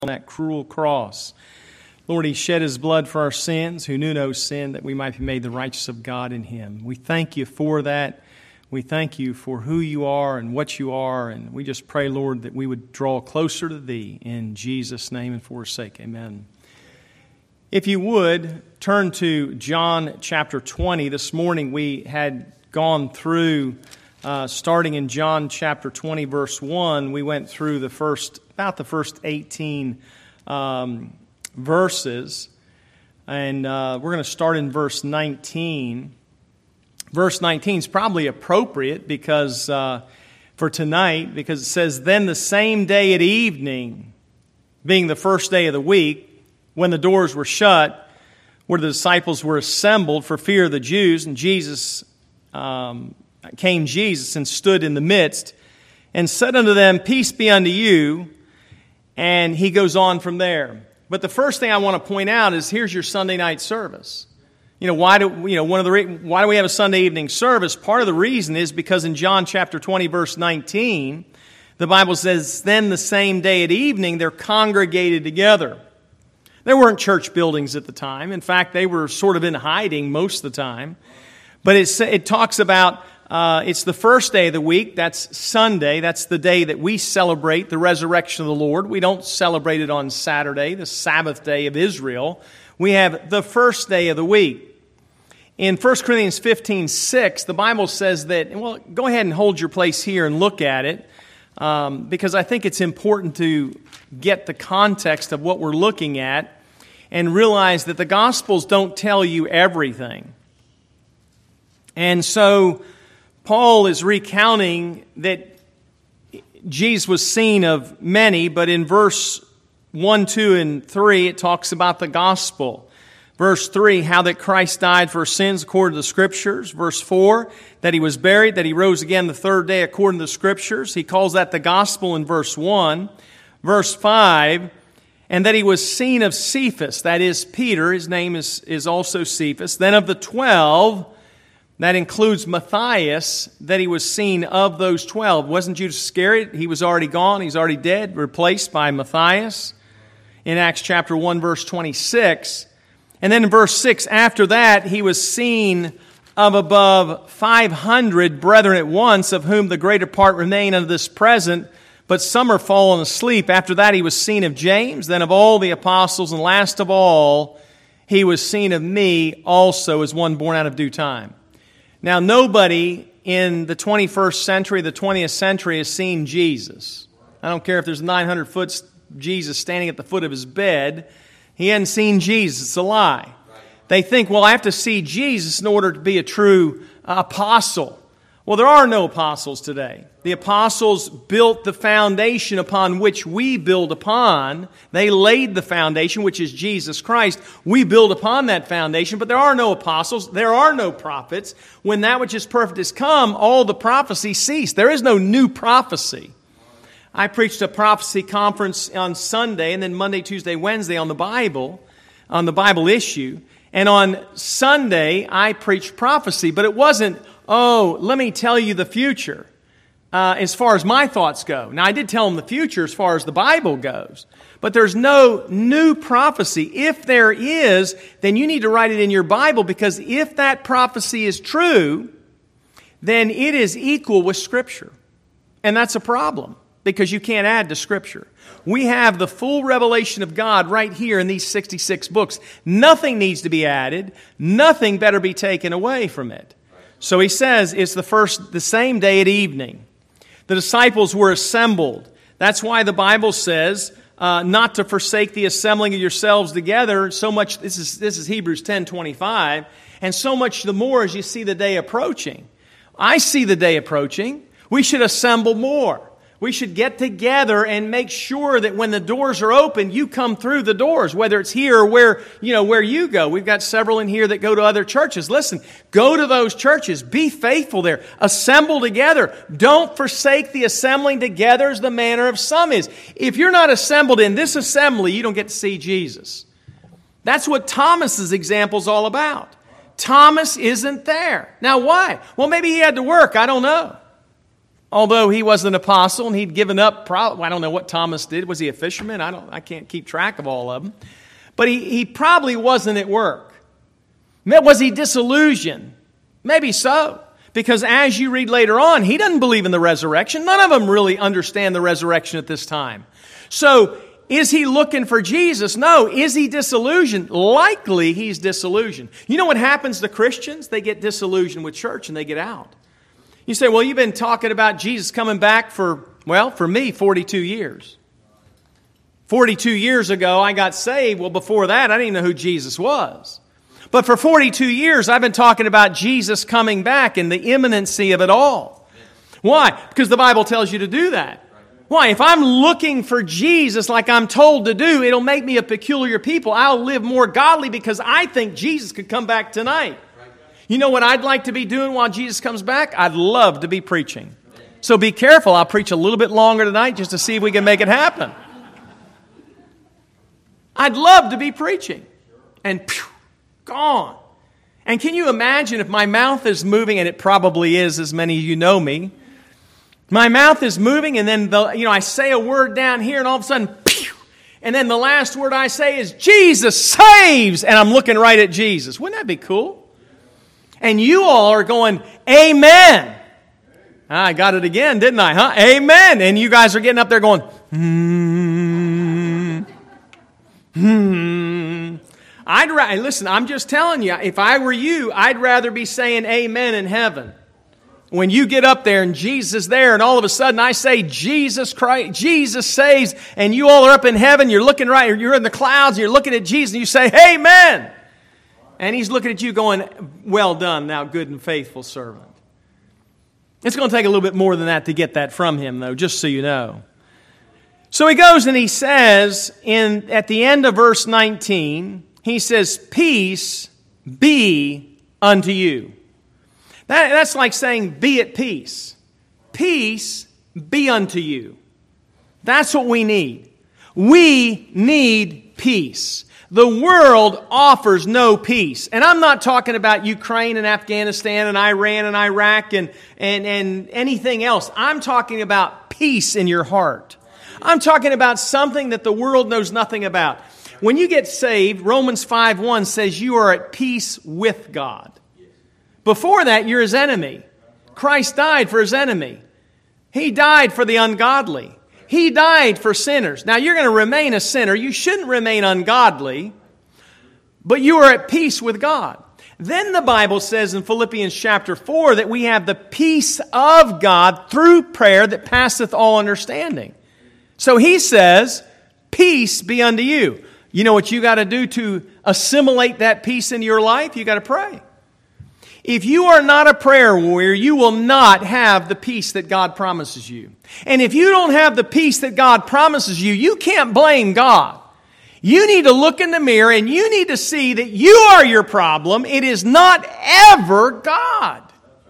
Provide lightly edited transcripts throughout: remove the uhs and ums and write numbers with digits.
on that cruel cross. Lord, He shed His blood for our sins, who knew no sin, that we might be made the righteous of God in Him. We thank You for that. We thank You for who You are and what You are, and we just pray, Lord, that we would draw closer to Thee in Jesus' name and for His sake. Amen. If you would, turn to John chapter 20. This morning we had gone through, starting in John chapter 20, verse 1, we went through about the first 18 verses, and we're going to start in verse 19. Verse 19 is probably appropriate because for tonight, because it says, "Then the same day at evening, being the first day of the week, when the doors were shut, where the disciples were assembled for fear of the Jews, and came Jesus and stood in the midst, and said unto them, Peace be unto you." And he goes on from there. But the first thing I want to point out is here's your Sunday night service. Why do we have a Sunday evening service? Part of the reason is because in John chapter 20, verse 19, the Bible says, "Then the same day at evening they're congregated together." There weren't church buildings at the time. In fact, they were sort of in hiding most of the time. But it talks about it's the first day of the week. That's Sunday. That's the day that we celebrate the resurrection of the Lord. We don't celebrate it on Saturday, the Sabbath day of Israel. We have the first day of the week. In 1 Corinthians 15:6, the Bible says that, well, go ahead and hold your place here and look at it, because I think it's important to get the context of what we're looking at and realize that the Gospels don't tell you everything. And so Paul is recounting that Jesus was seen of many, but in verse 1, 2, and 3, it talks about the gospel. Verse 3, how that Christ died for sins according to the Scriptures. Verse 4, that He was buried, that He rose again the third day according to the Scriptures. He calls that the gospel in verse 1. Verse 5, and that He was seen of Cephas, that is Peter, his name is also Cephas. Then of the 12, that includes Matthias, that He was seen of those 12. Wasn't Judas Iscariot? He was already gone, he's already dead, replaced by Matthias. In Acts chapter 1, verse 26. And then in verse 6, after that, He was seen of above 500 brethren at once, of whom the greater part remain unto this present, but some are fallen asleep. After that, He was seen of James, then of all the apostles, and last of all, He was seen of me also as one born out of due time. Now, nobody in the 21st century, the 20th century, has seen Jesus. I don't care if there's 900-foot Jesus standing at the foot of His bed. He hadn't seen Jesus. It's a lie. They think, well, I have to see Jesus in order to be a true apostle. Well, there are no apostles today. The apostles built the foundation upon which we build upon. They laid the foundation, which is Jesus Christ. We build upon that foundation, but there are no apostles. There are no prophets. When that which is perfect is come, all the prophecy ceased. There is no new prophecy. I preached a prophecy conference on Sunday, and then Monday, Tuesday, Wednesday on the Bible issue. And on Sunday, I preached prophecy, but it wasn't, let me tell you the future as far as my thoughts go. Now, I did tell them the future as far as the Bible goes, but there's no new prophecy. If there is, then you need to write it in your Bible, because if that prophecy is true, then it is equal with Scripture. And that's a problem, because you can't add to Scripture. We have the full revelation of God right here in these 66 books. Nothing needs to be added. Nothing better be taken away from it. So he says it's the same day at evening. The disciples were assembled. That's why the Bible says not to forsake the assembling of yourselves together. So much, this is Hebrews 10:25, and so much the more as you see the day approaching. I see the day approaching. We should assemble more. We should get together and make sure that when the doors are open, you come through the doors, whether it's here or where you go. We've got several in here that go to other churches. Listen, go to those churches. Be faithful there. Assemble together. Don't forsake the assembling together as the manner of some is. If you're not assembled in this assembly, you don't get to see Jesus. That's what Thomas's example is all about. Thomas isn't there. Now, why? Well, maybe he had to work. I don't know. Although he was an apostle and he'd given up, I don't know what Thomas did. Was he a fisherman? I can't keep track of all of them. But he probably wasn't at work. Was he disillusioned? Maybe so. Because as you read later on, he doesn't believe in the resurrection. None of them really understand the resurrection at this time. So, is he looking for Jesus? No. Is he disillusioned? Likely he's disillusioned. You know what happens to Christians? They get disillusioned with church and they get out. You say, well, you've been talking about Jesus coming back for me, 42 years. 42 years ago, I got saved. Well, before that, I didn't know who Jesus was. But for 42 years, I've been talking about Jesus coming back and the imminency of it all. Why? Because the Bible tells you to do that. Why? If I'm looking for Jesus like I'm told to do, it'll make me a peculiar people. I'll live more godly because I think Jesus could come back tonight. You know what I'd like to be doing while Jesus comes back? I'd love to be preaching. So be careful. I'll preach a little bit longer tonight just to see if we can make it happen. I'd love to be preaching. And gone. And can you imagine if my mouth is moving, and it probably is, as many of you know me. My mouth is moving, and then I say a word down here, and all of a sudden, and then the last word I say is, Jesus saves! And I'm looking right at Jesus. Wouldn't that be cool? And you all are going, Amen! I got it again, didn't I? Huh? Amen! And you guys are getting up there going, Listen, I'm just telling you, if I were you, I'd rather be saying amen in heaven. When you get up there and Jesus is there and all of a sudden I say Jesus Christ, Jesus saves, and you all are up in heaven, you're looking right, you're in the clouds, you're looking at Jesus and you say, amen. And he's looking at you going, well done, thou good and faithful servant. It's going to take a little bit more than that to get that from him, though, just so you know. So he goes and he says, at the end of verse 19, he says, peace be unto you. That's like saying, be at peace. Peace be unto you. That's what we need. We need peace. The world offers no peace. And I'm not talking about Ukraine and Afghanistan and Iran and Iraq and anything else. I'm talking about peace in your heart. I'm talking about something that the world knows nothing about. When you get saved, Romans 5:1 says you are at peace with God. Before that, you're his enemy. Christ died for his enemy. He died for the ungodly. He died for sinners. Now, you're going to remain a sinner. You shouldn't remain ungodly, but you are at peace with God. Then the Bible says in Philippians chapter 4 that we have the peace of God through prayer that passeth all understanding. So he says, peace be unto you. You know what you got to do to assimilate that peace into your life? You got to pray. If you are not a prayer warrior, you will not have the peace that God promises you. And if you don't have the peace that God promises you, you can't blame God. You need to look in the mirror and you need to see that you are your problem. It is not ever God.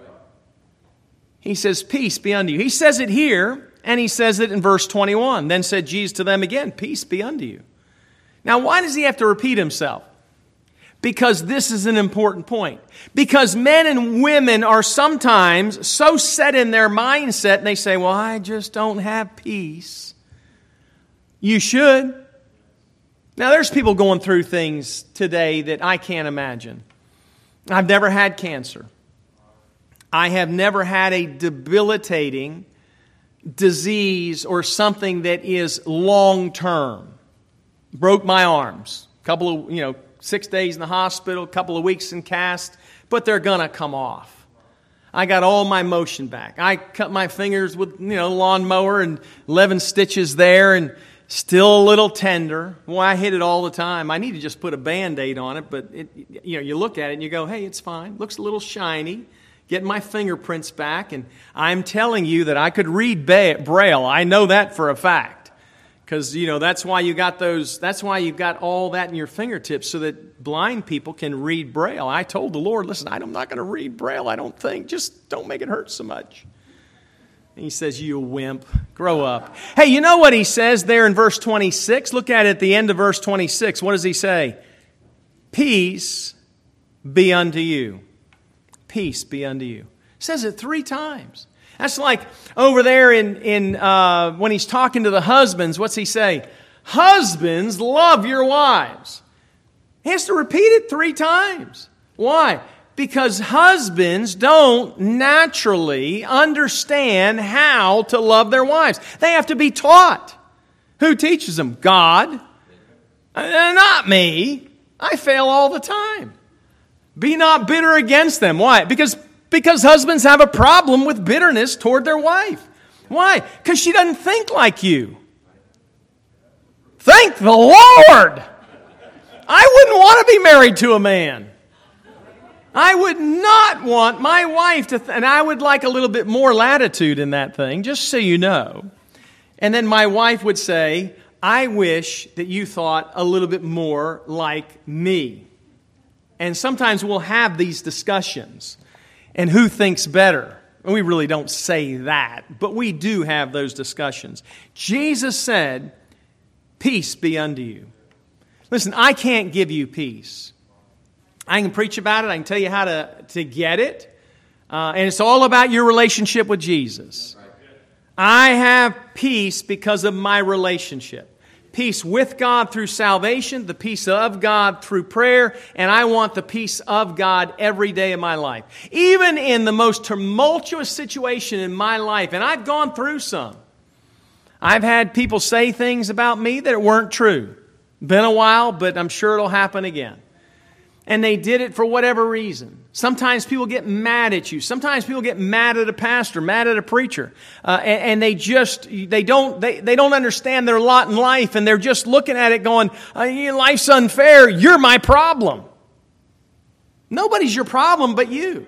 He says, peace be unto you. He says it here, and he says it in verse 21. Then said Jesus to them again, peace be unto you. Now, why does he have to repeat himself? Because this is an important point. Because men and women are sometimes so set in their mindset, and they say, well, I just don't have peace. You should. Now, there's people going through things today that I can't imagine. I've never had cancer. I have never had a debilitating disease or something that is long-term. Broke my arms. Couple of, 6 days in the hospital, a couple of weeks in cast, but they're going to come off. I got all my motion back. I cut my fingers with, lawnmower and 11 stitches there and still a little tender. Well, I hit it all the time. I need to just put a Band-Aid on it, but you look at it and you go, hey, it's fine. Looks a little shiny. Getting my fingerprints back, and I'm telling you that I could read Braille. I know that for a fact. Because, that's why you got that's why you've got all that in your fingertips so that blind people can read Braille. I told the Lord, listen, I'm not going to read Braille, I don't think. Just don't make it hurt so much. And he says, you wimp, grow up. Hey, you know what he says there in verse 26? Look at it at the end of verse 26. What does he say? Peace be unto you. Peace be unto you. He says it 3 times. That's like over there in when he's talking to the husbands, what's he say? Husbands, love your wives. He has to repeat it 3 times. Why? Because husbands don't naturally understand how to love their wives. They have to be taught. Who teaches them? God. Not me. I fail all the time. Be not bitter against them. Why? Because husbands have a problem with bitterness toward their wife. Why? Because she doesn't think like you. Thank the Lord! I wouldn't want to be married to a man. I would not want my wife to, and I would like a little bit more latitude in that thing, just so you know. And then my wife would say, I wish that you thought a little bit more like me. And sometimes we'll have these discussions. And who thinks better? We really don't say that, but we do have those discussions. Jesus said, peace be unto you. Listen, I can't give you peace. I can preach about it. I can tell you how to get it. And it's all about your relationship with Jesus. I have peace because of my relationship. Peace with God through salvation, the peace of God through prayer, and I want the peace of God every day of my life. Even in the most tumultuous situation in my life, and I've gone through some. I've had people say things about me that weren't true. Been a while, but I'm sure it'll happen again. And they did it for whatever reason. Sometimes people get mad at you. Sometimes people get mad at a pastor, mad at a preacher, and they don't understand their lot in life, and they're just looking at it going, "Life's unfair. You're my problem." Nobody's your problem but you.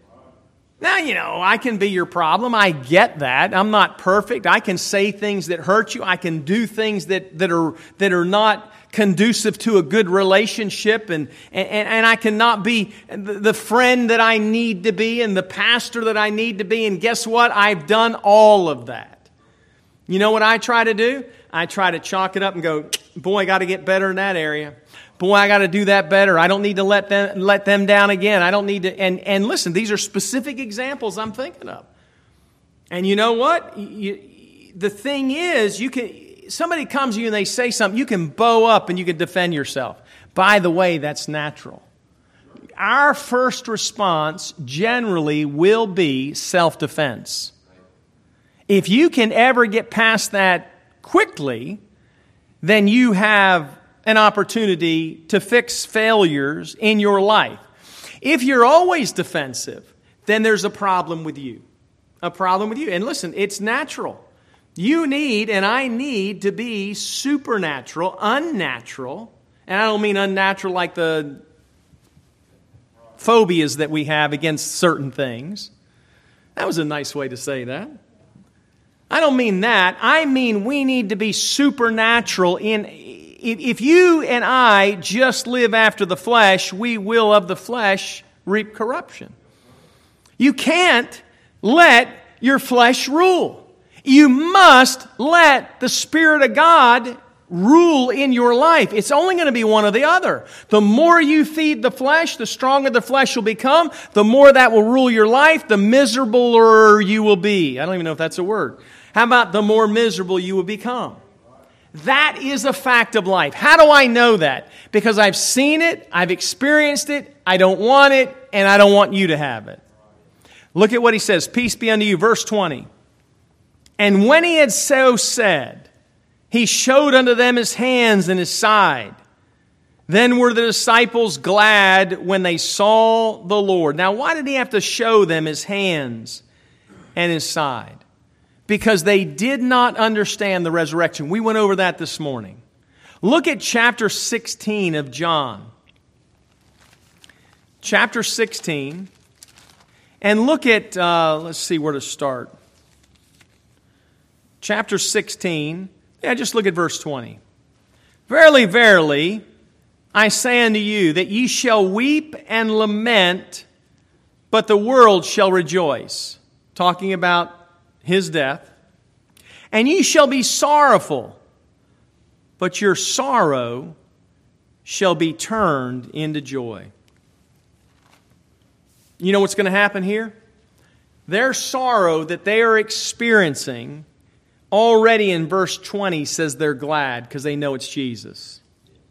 Now, I can be your problem. I get that. I'm not perfect. I can say things that hurt you. I can do things that are not conducive to a good relationship, and I cannot be the friend that I need to be and the pastor that I need to be. And guess what? I've done all of that. You know what I try to do? I try to chalk it up and go, boy, I got to get better in that area. Boy, I got to do that better. I don't need to let them down again. I don't need to. And listen, these are specific examples I'm thinking of. And you know what? The thing is, somebody comes to you and they say something, you can bow up and you can defend yourself. By the way, that's natural. Our first response generally will be self-defense. If you can ever get past that quickly, then you have an opportunity to fix failures in your life. If you're always defensive, then there's a problem with you. A problem with you. And listen, it's natural. You need, and I need, to be supernatural, unnatural. And I don't mean unnatural like the phobias that we have against certain things. That was a nice way to say that. I don't mean that. I mean we need to be supernatural in... If you and I just live after the flesh, we will of the flesh reap corruption. You can't let your flesh rule. You must let the Spirit of God rule in your life. It's only going to be one or the other. The more you feed the flesh, the stronger the flesh will become. The more that will rule your life, the miserabler you will be. I don't even know if that's a word. How about the more miserable you will become? That is a fact of life. How do I know that? Because I've seen it, I've experienced it, I don't want it, and I don't want you to have it. Look at what he says, peace be unto you, verse 20. And when he had so said, he showed unto them his hands and his side. Then were the disciples glad when they saw the Lord. Now, why did he have to show them his hands and his side? Because they did not understand the resurrection. We went over that this morning. Look at chapter 16 of John. Chapter 16. And look at, let's see where to start. Chapter 16. Yeah, just look at verse 20. Verily, verily, I say unto you, that ye shall weep and lament, but the world shall rejoice. Talking about his death. And ye shall be sorrowful, but your sorrow shall be turned into joy. You know what's going to happen here? Their sorrow that they are experiencing already in verse 20 says they're glad because they know it's Jesus.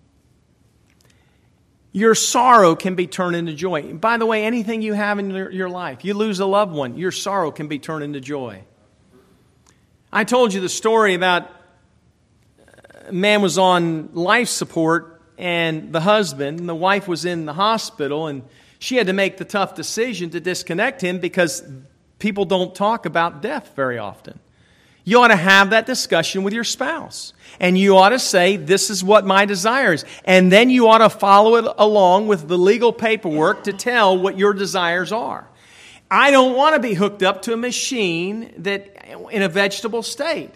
Your sorrow can be turned into joy. By the way, anything you have in your life, you lose a loved one, your sorrow can be turned into joy. I told you the story about a man was on life support and the wife was in the hospital, and she had to make the tough decision to disconnect him because people don't talk about death very often. You ought to have that discussion with your spouse. And you ought to say, this is what my desire is. And then you ought to follow it along with the legal paperwork to tell what your desires are. I don't want to be hooked up to a machine that in a vegetable state.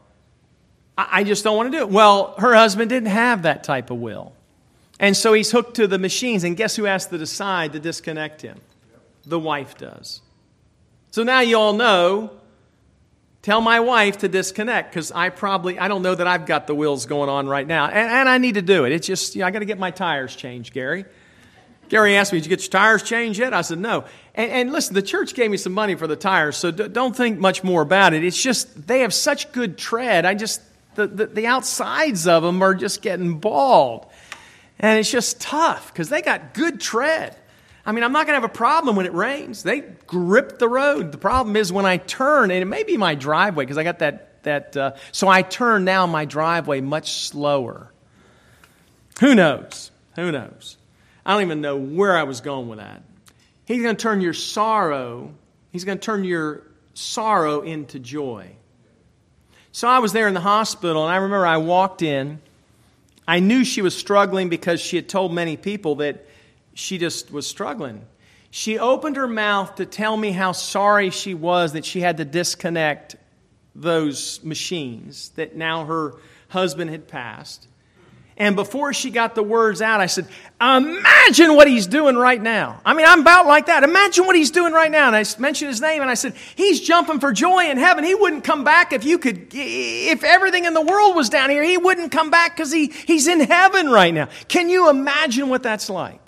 I just don't want to do it. Well, her husband didn't have that type of will. And so he's hooked to the machines. And guess who has to decide to disconnect him? The wife does. So now you all know, tell my wife to disconnect because I don't know that I've got the wheels going on right now. And I need to do it. It's just, I got to get my tires changed, Gary. Gary asked me, did you get your tires changed yet? I said, no. And listen, the church gave me some money for the tires, so don't think much more about it. It's just, they have such good tread. The outsides of them are just getting bald. And it's just tough because they got good tread. I mean, I'm not going to have a problem when it rains. They grip the road. The problem is when I turn, and it may be my driveway because I got that. So I turn now my driveway much slower. Who knows? Who knows? I don't even know where I was going with that. He's going to turn your sorrow. He's going to turn your sorrow into joy. So I was there in the hospital, and I remember I walked in. I knew she was struggling because she had told many people that she just was struggling. She opened her mouth to tell me how sorry she was that she had to disconnect those machines, that now her husband had passed. And before she got the words out, I said, imagine what he's doing right now. I mean, I'm about like that. Imagine what he's doing right now. And I mentioned his name, and I said, he's jumping for joy in heaven. He wouldn't come back if everything in the world was down here. He wouldn't come back because he's in heaven right now. Can you imagine what that's like?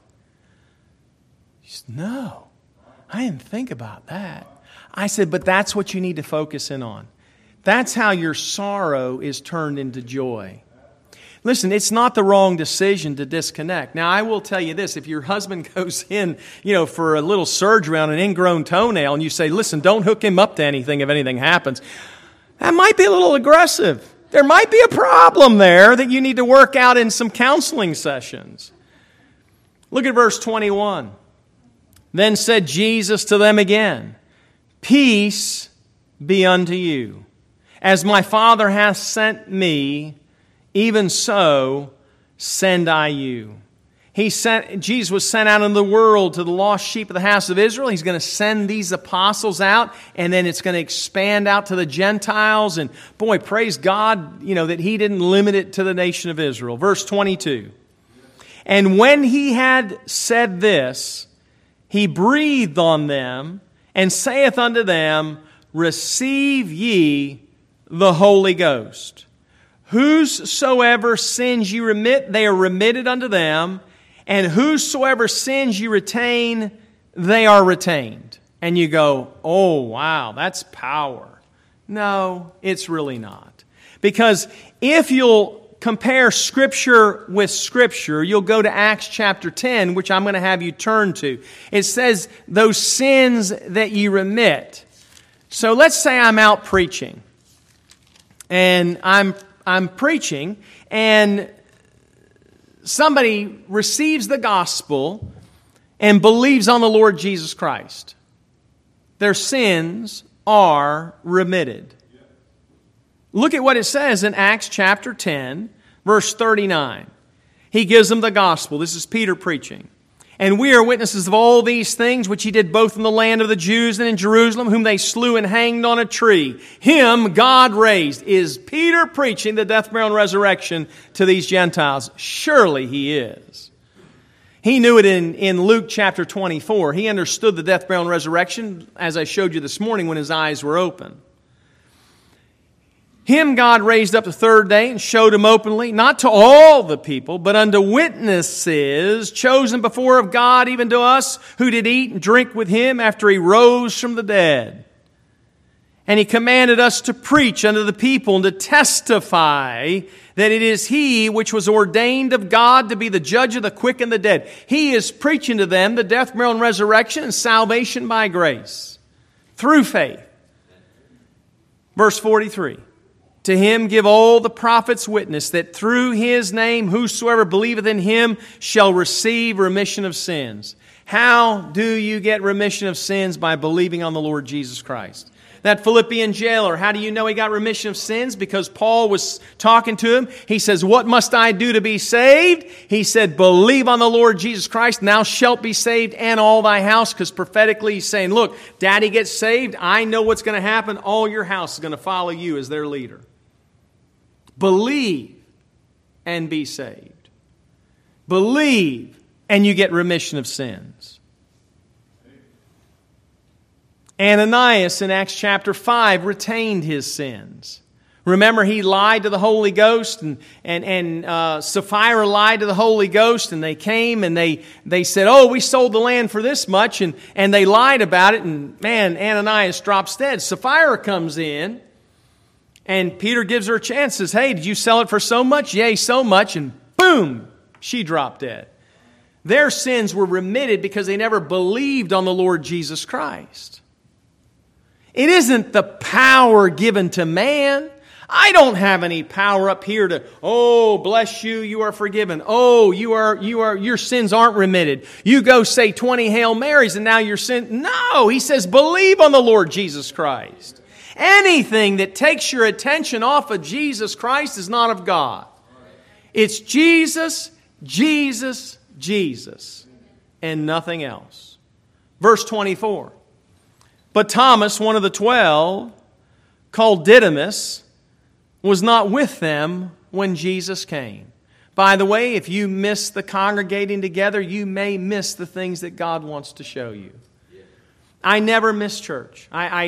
She said, no, I didn't think about that. I said, but that's what you need to focus in on. That's how your sorrow is turned into joy. Listen, it's not the wrong decision to disconnect. Now, I will tell you this. If your husband goes in, for a little surgery on an ingrown toenail and you say, listen, don't hook him up to anything if anything happens, that might be a little aggressive. There might be a problem there that you need to work out in some counseling sessions. Look at verse 21. Then said Jesus to them again, peace be unto you. As my Father hath sent me, even so send I you. Jesus was sent out into the world to the lost sheep of the house of Israel. He's going to send these apostles out, and then it's going to expand out to the Gentiles. And boy, praise God, that He didn't limit it to the nation of Israel. Verse 22. And when He had said this, He breathed on them and saith unto them, receive ye the Holy Ghost. Whosoever sins you remit, they are remitted unto them. And whosoever sins you retain, they are retained. And you go, oh, wow, that's power. No, it's really not. Because if you'll compare Scripture with Scripture, you'll go to Acts chapter 10, which I'm going to have you turn to. It says, those sins that you remit. So let's say I'm out preaching. And I'm preaching, and somebody receives the gospel and believes on the Lord Jesus Christ. Their sins are remitted. Look at what it says in Acts chapter 10, verse 39. He gives them the gospel. This is Peter preaching. And we are witnesses of all these things which He did both in the land of the Jews and in Jerusalem, whom they slew and hanged on a tree. Him God raised. Is Peter preaching the death, burial, and resurrection to these Gentiles? Surely he is. He knew it in Luke chapter 24. He understood the death, burial, and resurrection, as I showed you this morning when his eyes were open. Him God raised up the third day and showed him openly, not to all the people, but unto witnesses chosen before of God, even to us who did eat and drink with him after he rose from the dead. And he commanded us to preach unto the people and to testify that it is he which was ordained of God to be the judge of the quick and the dead. He is preaching to them the death, burial, and resurrection and salvation by grace through faith. Verse 43. To him give all the prophets witness that through his name whosoever believeth in him shall receive remission of sins. How do you get remission of sins? By believing on the Lord Jesus Christ. That Philippian jailer, how do you know he got remission of sins? Because Paul was talking to him. He says, what must I do to be saved? He said, believe on the Lord Jesus Christ, and thou shalt be saved, and all thy house. Because prophetically he's saying, look, Daddy gets saved. I know what's going to happen. All your house is going to follow you as their leader. Believe and be saved. Believe and you get remission of sins. Ananias in Acts chapter 5 retained his sins. Remember, he lied to the Holy Ghost, and Sapphira lied to the Holy Ghost, and they came and they said, oh, we sold the land for this much, and they lied about it, and man, Ananias drops dead. Sapphira comes in, and Peter gives her a chance, says, hey, did you sell it for so much? Yea, so much, and boom, she dropped dead. Their sins were remitted because they never believed on the Lord Jesus Christ. It isn't the power given to man. I don't have any power up here to, oh, bless you, you are forgiven. Oh, your sins aren't remitted. You go say 20 Hail Marys and now your sin. No, he says, believe on the Lord Jesus Christ. Anything that takes your attention off of Jesus Christ is not of God. It's Jesus, Jesus, Jesus, and nothing else. Verse 24. But Thomas, one of the 12, called Didymus, was not with them when Jesus came. By the way, if you miss the congregating together, you may miss the things that God wants to show you. I never miss church.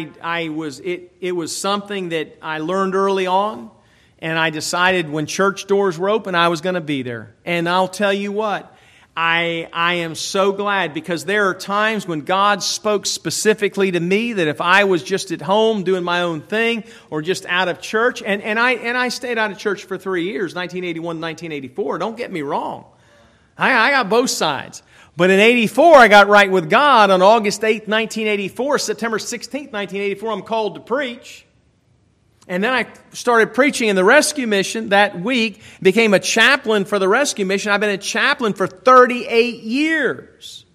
It was something that I learned early on, and I decided when church doors were open, I was going to be there. And I'll tell you what, I am so glad, because there are times when God spoke specifically to me that if I was just at home doing my own thing or just out of church, and I stayed out of church for 3 years, 1981 to 1984. Don't get me wrong. I got both sides. But in 84, I got right with God. On August 8th, 1984, September 16th, 1984, I'm called to preach. And then I started preaching in the rescue mission that week, became a chaplain for the rescue mission. I've been a chaplain for 38 years.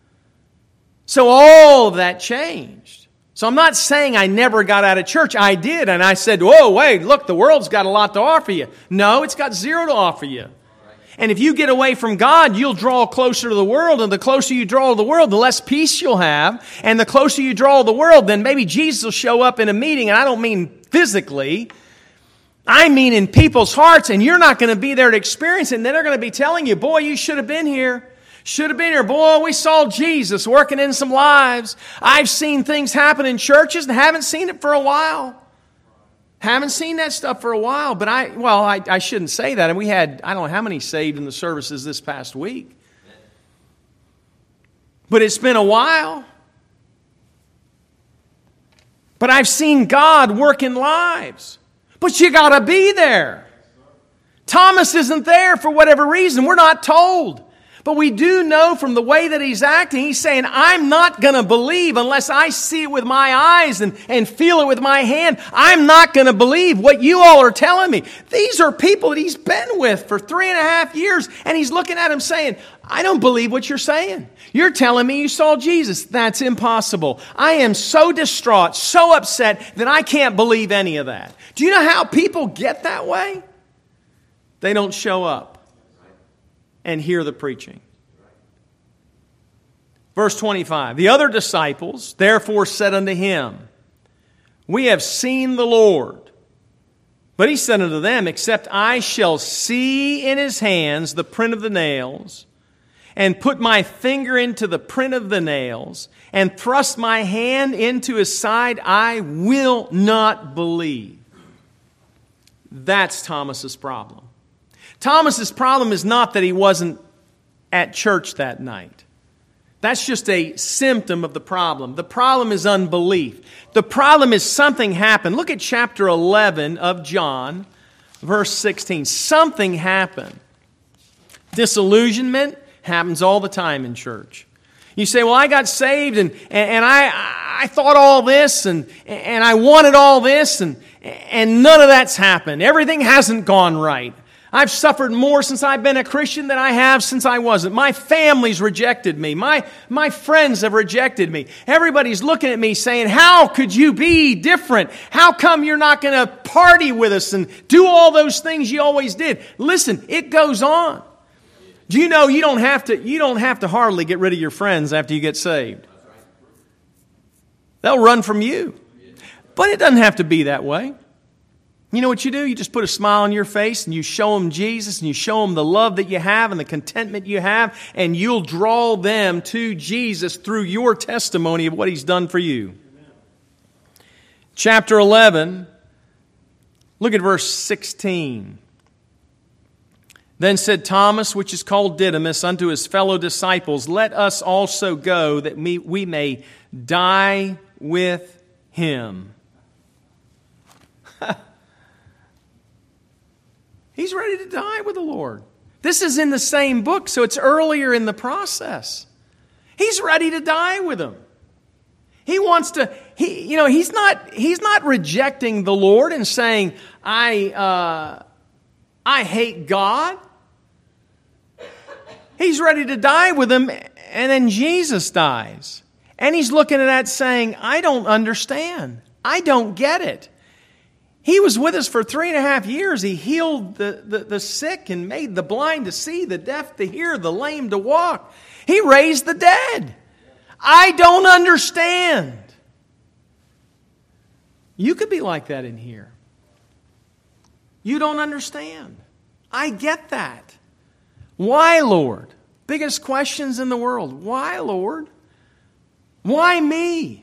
So all of that changed. So I'm not saying I never got out of church. I did, and I said, whoa, wait, look, the world's got a lot to offer you. No, it's got zero to offer you. And if you get away from God, you'll draw closer to the world. And the closer you draw to the world, the less peace you'll have. And the closer you draw to the world, then maybe Jesus will show up in a meeting. And I don't mean physically. I mean in people's hearts. And you're not going to be there to experience it. And then they're going to be telling you, boy, you should have been here. Should have been here. Boy, we saw Jesus working in some lives. I've seen things happen in churches and haven't seen it for a while. Haven't seen that stuff for a while, but I shouldn't say that. And we had, I don't know how many saved in the services this past week. But it's been a while. But I've seen God work in lives. But you got to be there. Thomas isn't there for whatever reason. We're not told. But we do know from the way that he's acting, he's saying, I'm not going to believe unless I see it with my eyes and feel it with my hand. I'm not going to believe what you all are telling me. These are people that he's been with for 3.5 years, and he's looking at him saying, I don't believe what you're saying. You're telling me you saw Jesus. That's impossible. I am so distraught, so upset that I can't believe any of that. Do you know how people get that way? They don't show up and hear the preaching. Verse 25, the other disciples therefore said unto him, we have seen the Lord. But he said unto them, except I shall see in his hands the print of the nails, and put my finger into the print of the nails, and thrust my hand into his side, I will not believe. That's Thomas's problem. Thomas's problem is not that he wasn't at church that night. That's just a symptom of the problem. The problem is unbelief. The problem is something happened. Look at chapter 11 of John, verse 16. Something happened. Disillusionment happens all the time in church. You say, well, I got saved and I thought all this and I wanted all this and none of that's happened. Everything hasn't gone right. I've suffered more since I've been a Christian than I have since I wasn't. My family's rejected me. My friends have rejected me. Everybody's looking at me saying, how could you be different? How come you're not going to party with us and do all those things you always did? Listen, it goes on. Do you know you don't have to hardly get rid of your friends after you get saved? They'll run from you. But it doesn't have to be that way. You know what you do? You just put a smile on your face and you show them Jesus and you show them the love that you have and the contentment you have, and you'll draw them to Jesus through your testimony of what He's done for you. Amen. Chapter 11, look at verse 16. Then said Thomas, which is called Didymus, unto his fellow disciples, let us also go that we may die with Him. He's ready to die with the Lord. This is in the same book, so it's earlier in the process. He's ready to die with Him. He wants to. He's not rejecting the Lord and saying, I hate God. He's ready to die with Him, and then Jesus dies, and he's looking at that saying, I don't understand. I don't get it. He was with us for 3.5 years. He healed the sick and made the blind to see, the deaf to hear, the lame to walk. He raised the dead. I don't understand. You could be like that in here. You don't understand. I get that. Why, Lord? Biggest questions in the world. Why, Lord? Why me?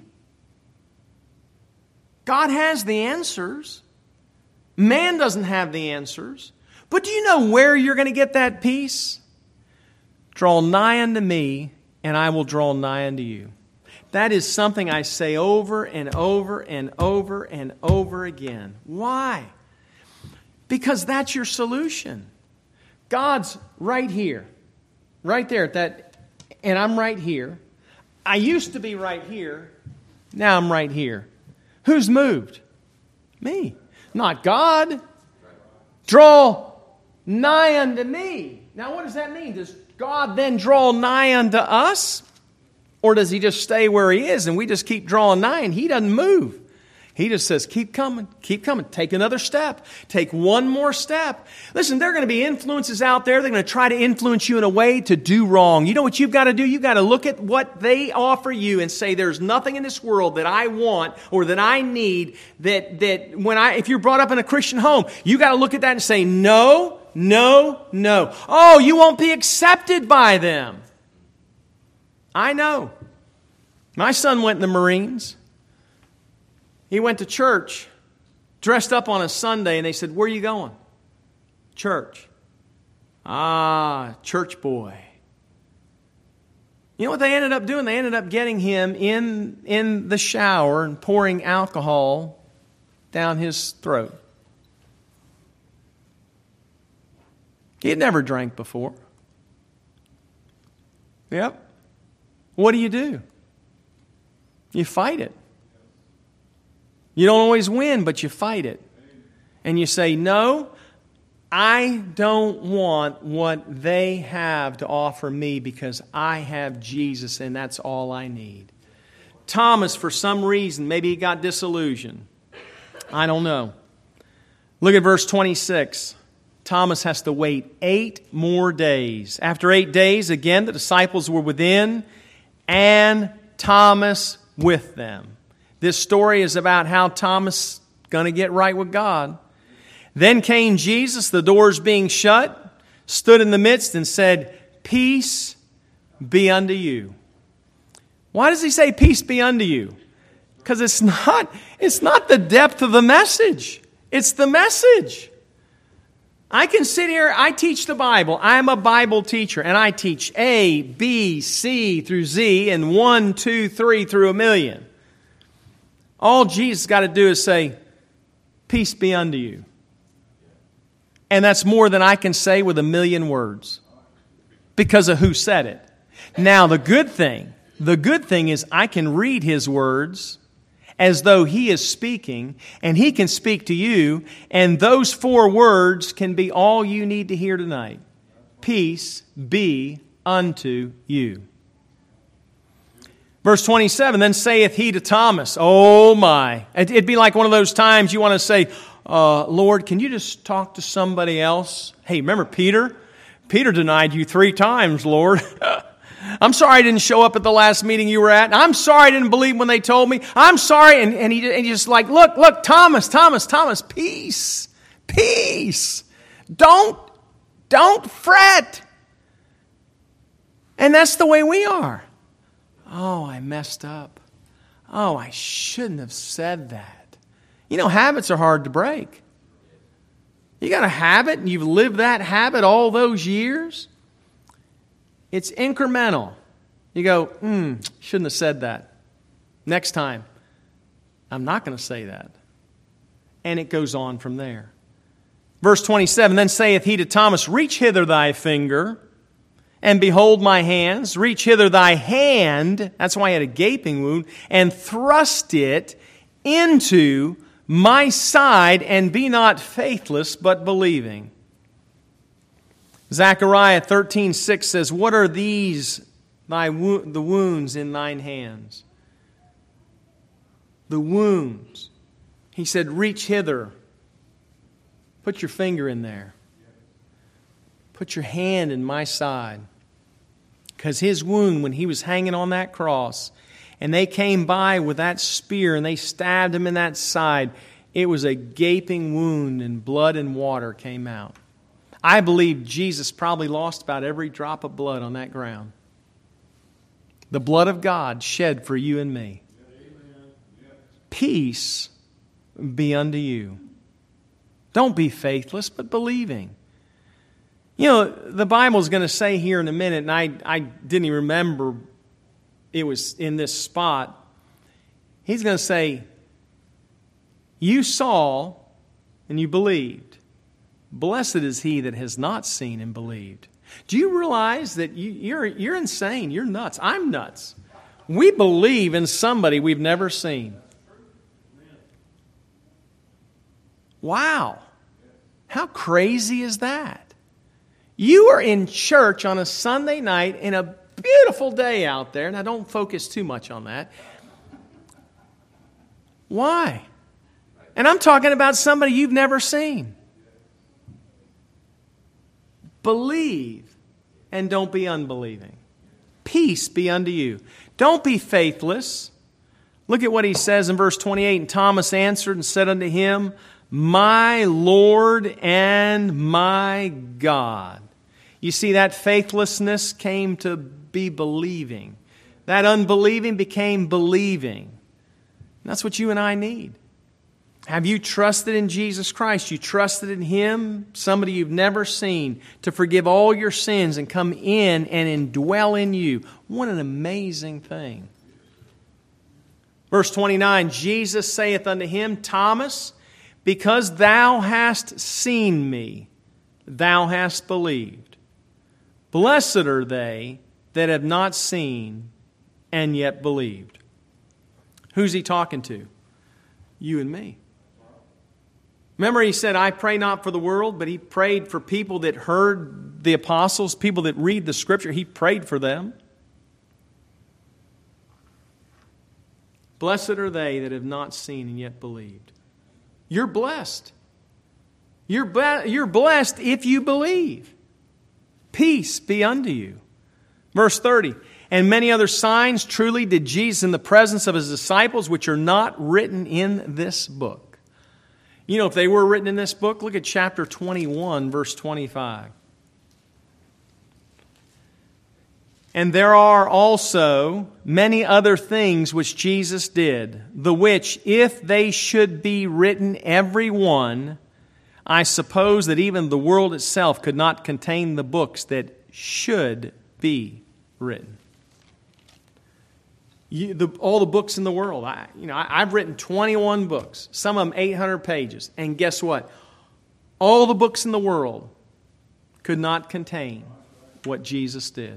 God has the answers. Man doesn't have the answers. But do you know where you're going to get that peace? Draw nigh unto me, and I will draw nigh unto you. That is something I say over and over and over and over again. Why? Because that's your solution. God's right here. Right there at that, and I'm right here. I used to be right here. Now I'm right here. Who's moved? Me. Not God. Draw nigh unto me. Now what does that mean? Does God then draw nigh unto us? Or does He just stay where He is and we just keep drawing nigh and He doesn't move? He just says, keep coming, take another step, take one more step. Listen, there are going to be influences out there. They're going to try to influence you in a way to do wrong. You know what you've got to do? You've got to look at what they offer you and say, there's nothing in this world that I want or that I need if you're brought up in a Christian home, you got to look at that and say, no, no, no. Oh, you won't be accepted by them. I know. My son went in the Marines. He went to church, dressed up on a Sunday, and they said, where are you going? Church. Ah, church boy. You know what they ended up doing? They ended up getting him in the shower and pouring alcohol down his throat. He had never drank before. Yep. What do? You fight it. You don't always win, but you fight it. And you say, no, I don't want what they have to offer me because I have Jesus and that's all I need. Thomas, for some reason, maybe he got disillusioned. I don't know. Look at verse 26. Thomas has to wait 8 more days. After 8 days, again, the disciples were within and Thomas with them. This story is about how Thomas is going to get right with God. Then came Jesus, the doors being shut, stood in the midst and said, peace be unto you. Why does He say peace be unto you? Because it's not the depth of the message. It's the message. I can sit here, I teach the Bible. I'm a Bible teacher, and I teach A, B, C through Z, and 1, 2, 3 through 1,000,000. All Jesus got to do is say, peace be unto you. And that's more than I can say with 1,000,000 words because of who said it. Now, the good thing is I can read His words as though He is speaking, and He can speak to you, and those 4 words can be all you need to hear tonight. Peace be unto you. Verse 27, then saith He to Thomas, oh my. It'd be like one of those times you want to say, Lord, can you just talk to somebody else? Hey, remember Peter? Peter denied you 3 times, Lord. I'm sorry I didn't show up at the last meeting you were at. I'm sorry I didn't believe when they told me. I'm sorry. And he just like, look, Thomas, peace. Don't fret. And that's the way we are. Oh, I messed up. Oh, I shouldn't have said that. You know, habits are hard to break. You got a habit and you've lived that habit all those years. It's incremental. You go, shouldn't have said that. Next time, I'm not going to say that. And it goes on from there. Verse 27, then saith He to Thomas, reach hither thy finger, and behold my hands. Reach hither thy hand, that's why he had a gaping wound, and thrust it into my side, and be not faithless, but believing. Zechariah 13:6 says, what are these, the wounds in thine hands? The wounds. He said, reach hither. Put your finger in there. Put your hand in my side. Because His wound, when He was hanging on that cross, and they came by with that spear and they stabbed Him in that side, it was a gaping wound, and blood and water came out. I believe Jesus probably lost about every drop of blood on that ground. The blood of God shed for you and me. Peace be unto you. Don't be faithless, but believing. You know, the Bible is going to say here in a minute, and I didn't even remember it was in this spot. He's going to say, you saw and you believed. Blessed is he that has not seen and believed. Do you realize that you're insane? You're nuts. I'm nuts. We believe in somebody we've never seen. Wow. How crazy is that? You are in church on a Sunday night in a beautiful day out there. Now, don't focus too much on that. Why? And I'm talking about somebody you've never seen. Believe and don't be unbelieving. Peace be unto you. Don't be faithless. Look at what he says in verse 28. And Thomas answered and said unto him, my Lord and my God. You see, that faithlessness came to be believing. That unbelieving became believing. And that's what you and I need. Have you trusted in Jesus Christ? You trusted in Him, somebody you've never seen, to forgive all your sins and come in and indwell in you. What an amazing thing. Verse 29, Jesus saith unto him, Thomas, because thou hast seen me, thou hast believed. Blessed are they that have not seen and yet believed. Who's he talking to? You and me. Remember, he said, I pray not for the world, but he prayed for people that heard the apostles, people that read the Scripture. He prayed for them. Blessed are they that have not seen and yet believed. You're blessed. You're blessed if you believe. Peace be unto you. Verse 30. And many other signs truly did Jesus in the presence of His disciples, which are not written in this book. You know, if they were written in this book, look at chapter 21, verse 25. And there are also many other things which Jesus did, the which, if they should be written every one, I suppose that even the world itself could not contain the books that should be written. All the books in the world. I've written 21 books, some of them 800 pages. And guess what? All the books in the world could not contain what Jesus did.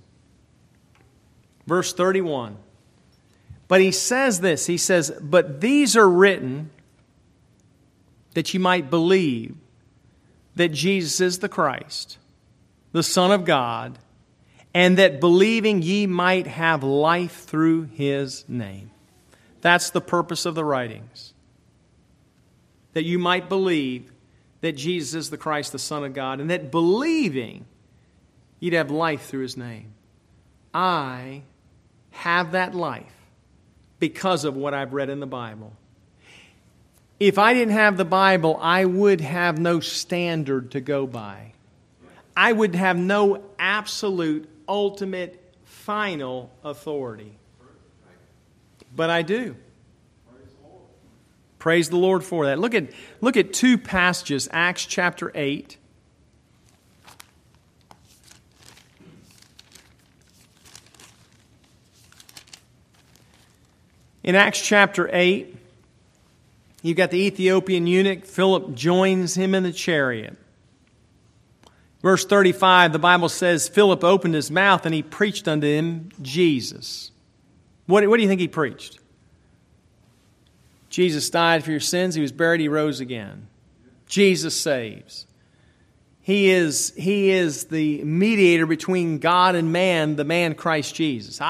Verse 31. But he says this. He says, but these are written that you might believe that Jesus is the Christ, the Son of God, and that believing ye might have life through His name. That's the purpose of the writings. That you might believe that Jesus is the Christ, the Son of God, and that believing you'd have life through His name. I have that life because of what I've read in the Bible. If I didn't have the Bible, I would have no standard to go by. I would have no absolute, ultimate, final authority. But I do. Praise the Lord for that. Look at two passages, Acts chapter 8. In Acts chapter 8, you've got the Ethiopian eunuch. Philip joins him in the chariot. Verse 35, the Bible says, Philip opened his mouth and he preached unto him Jesus. What do you think he preached? Jesus died for your sins. He was buried. He rose again. Jesus saves. He is the mediator between God and man, the man Christ Jesus.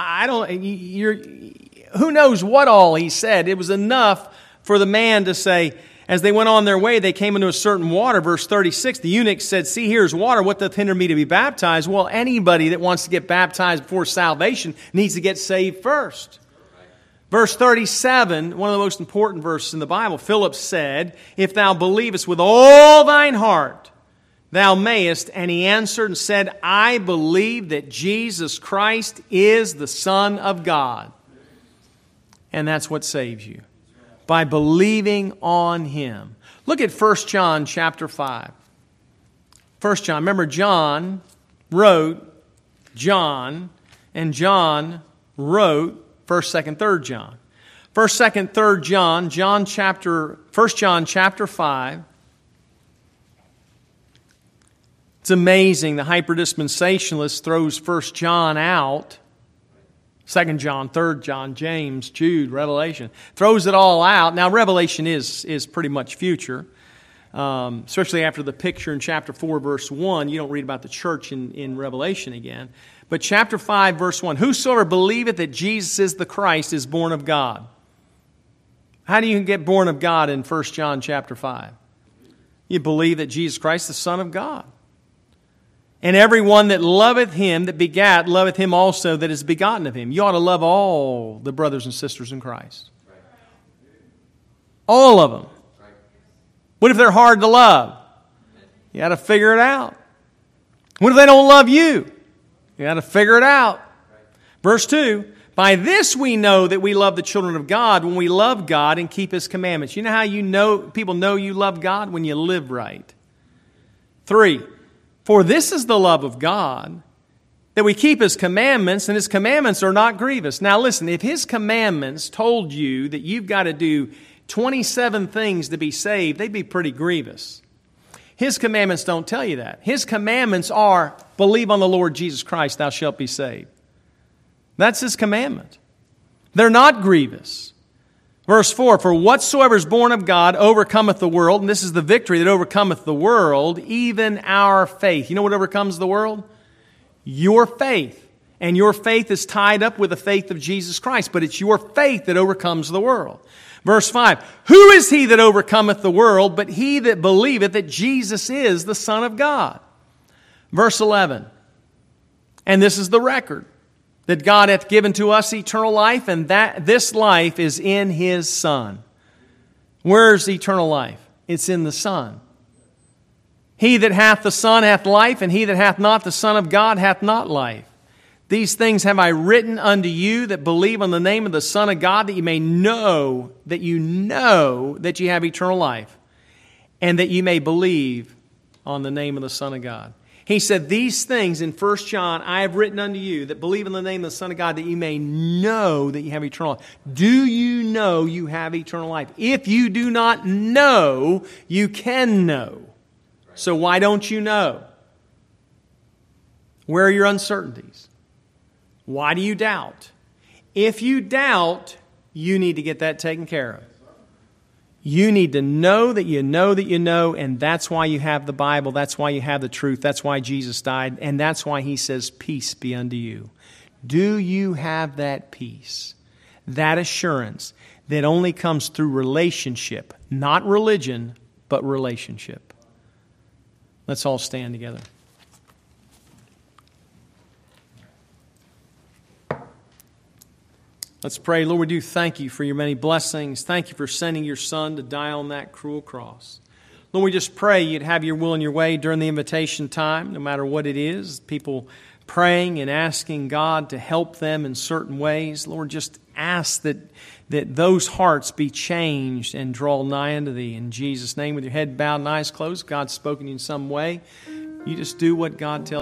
Who knows what all he said? It was enough for the man to say, as they went on their way, they came into a certain water. Verse 36, the eunuch said, see, here's water. What doth hinder me to be baptized? Well, anybody that wants to get baptized before salvation needs to get saved first. Verse 37, one of the most important verses in the Bible, Philip said, if thou believest with all thine heart, thou mayest. And he answered and said, I believe that Jesus Christ is the Son of God. And that's what saves you. By believing on Him. Look at 1 John chapter 5. 1 John. Remember, John wrote John, and John wrote 1st, 2nd, 3rd John. 1st, 2nd, 3rd John, 1 John chapter 5. It's amazing. The hyper-dispensationalist throws 1 John out. 2 John, 3 John, James, Jude, Revelation. Throws it all out. Now, Revelation is pretty much future. Especially after the picture in chapter 4, verse 1. You don't read about the church in Revelation again. But chapter 5, verse 1. Whosoever believeth that Jesus is the Christ is born of God. How do you get born of God in 1 John chapter 5? You believe that Jesus Christ is the Son of God. And everyone that loveth Him that begat, loveth Him also that is begotten of Him. You ought to love all the brothers and sisters in Christ. All of them. What if they're hard to love? You got to figure it out. What if they don't love you? You got to figure it out. Verse 2, by this we know that we love the children of God when we love God and keep His commandments. You know how people know you love God? When you live right. 3, for this is the love of God, that we keep His commandments, and His commandments are not grievous. Now listen, if His commandments told you that you've got to do 27 things to be saved, they'd be pretty grievous. His commandments don't tell you that. His commandments are, believe on the Lord Jesus Christ, thou shalt be saved. That's His commandment. They're not grievous. Verse 4, for whatsoever is born of God overcometh the world, and this is the victory that overcometh the world, even our faith. You know what overcomes the world? Your faith. And your faith is tied up with the faith of Jesus Christ, but it's your faith that overcomes the world. Verse 5, who is he that overcometh the world, but he that believeth that Jesus is the Son of God? Verse 11, and this is the record, that God hath given to us eternal life, and that this life is in His Son. Where's eternal life? It's in the Son. He that hath the Son hath life, and he that hath not the Son of God hath not life. These things have I written unto you that believe on the name of the Son of God, that you may know that you have eternal life. and that you may believe on the name of the Son of God. He said, these things in 1 John, I have written unto you that believe in the name of the Son of God, that you may know that you have eternal life. Do you know you have eternal life? If you do not know, you can know. So why don't you know? Where are your uncertainties? Why do you doubt? If you doubt, you need to get that taken care of. You need to know that you know that you know, and that's why you have the Bible. That's why you have the truth. That's why Jesus died, and that's why He says, peace be unto you. Do you have that peace, that assurance that only comes through relationship, not religion, but relationship? Let's all stand together. Let's pray. Lord, we do thank you for your many blessings. Thank you for sending your Son to die on that cruel cross. Lord, we just pray you'd have your will and your way during the invitation time, no matter what it is. People praying and asking God to help them in certain ways. Lord, just ask that those hearts be changed and draw nigh unto Thee. In Jesus' name, with your head bowed and eyes closed, God's spoken to you in some way. You just do what God tells you.